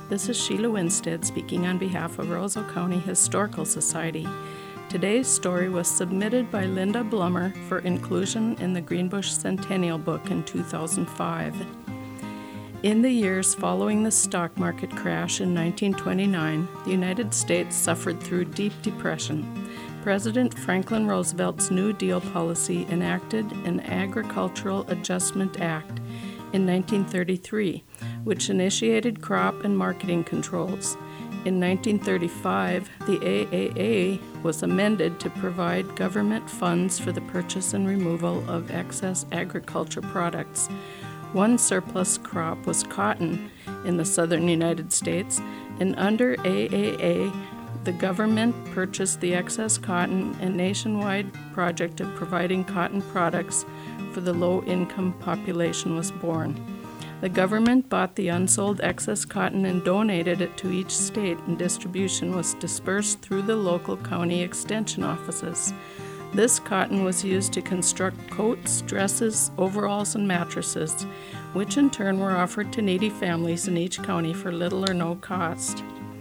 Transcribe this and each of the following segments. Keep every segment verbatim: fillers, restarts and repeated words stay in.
This is Sheila Winstead speaking on behalf of Roseau County Historical Society. Today's story was submitted by Linda Blummer for inclusion in the Greenbush Centennial Book in two thousand five. In the years following the stock market crash in nineteen twenty-nine, the United States suffered through deep depression. President Franklin Roosevelt's New Deal policy enacted an Agricultural Adjustment Act in nineteen thirty-three, which initiated crop and marketing controls. In nineteen thirty-five, the A A A was amended to provide government funds for the purchase and removal of excess agriculture products. One surplus crop was cotton in the southern United States, and under A A A, the government purchased the excess cotton, and a nationwide project of providing cotton products for the low-income population was born. The government bought the unsold excess cotton and donated it to each state, and distribution was dispersed through the local county extension offices. This cotton was used to construct coats, dresses, overalls, and mattresses, which in turn were offered to needy families in each county for little or no cost.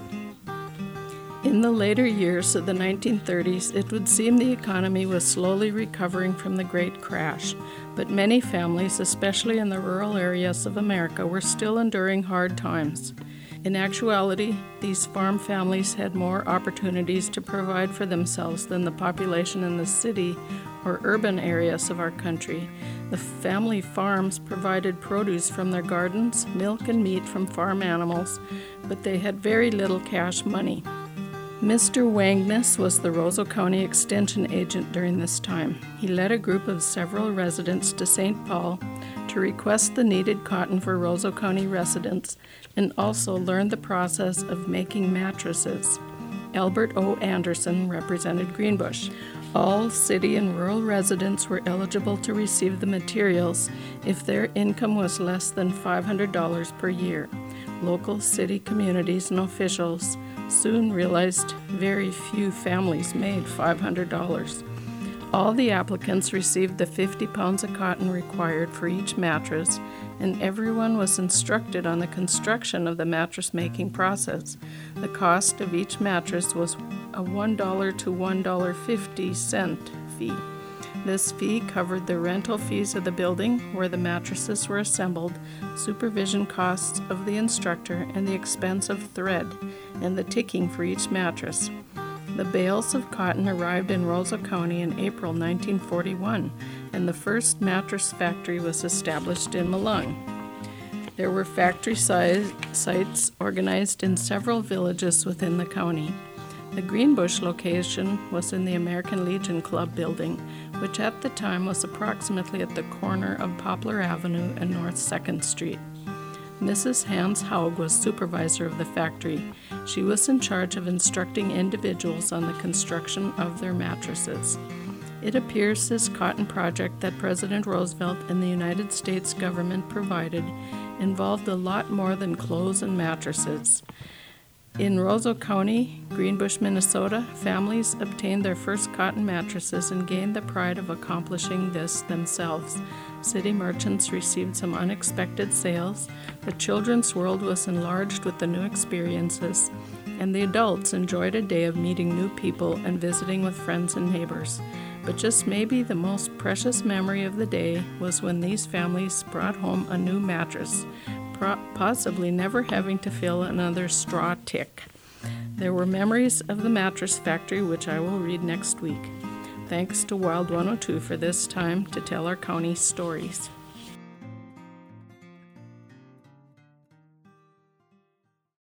In the later years of the nineteen thirties, it would seem the economy was slowly recovering from the Great Crash, but many families, especially in the rural areas of America, were still enduring hard times. In actuality, these farm families had more opportunities to provide for themselves than the population in the city or urban areas of our country. The family farms provided produce from their gardens, milk and meat from farm animals, but they had very little cash money. Mister Wangness was the Roseau County Extension agent during this time. He led a group of several residents to Saint Paul to request the needed cotton for Roseau County residents and also learned the process of making mattresses. Albert O. Anderson represented Greenbush. All city and rural residents were eligible to receive the materials if their income was less than five hundred dollars per year. Local city communities and officials soon realized very few families made five hundred dollars. All the applicants received the fifty pounds of cotton required for each mattress, and everyone was instructed on the construction of the mattress-making process. The cost of each mattress was a one dollar to one dollar and fifty cents fee. This fee covered the rental fees of the building where the mattresses were assembled, supervision costs of the instructor, and the expense of thread and the ticking for each mattress. The bales of cotton arrived in Roseau County in April nineteen forty-one, and the first mattress factory was established in Malung. There were factory size sites organized in several villages within the county. The Greenbush location was in the American Legion Club building, which at the time was approximately at the corner of Poplar Avenue and North second Street. Missus Hans Haug was supervisor of the factory. She was in charge of instructing individuals on the construction of their mattresses. It appears this cotton project that President Roosevelt and the United States government provided involved a lot more than clothes and mattresses. In Roseau County, Greenbush, Minnesota, families obtained their first cotton mattresses and gained the pride of accomplishing this themselves. City merchants received some unexpected sales, the children's world was enlarged with the new experiences, and the adults enjoyed a day of meeting new people and visiting with friends and neighbors. But just maybe the most precious memory of the day was when these families brought home a new mattress, possibly never having to fill another straw tick. There were memories of the mattress factory, which I will read next week. Thanks to Wild one oh two for this time to tell our county stories.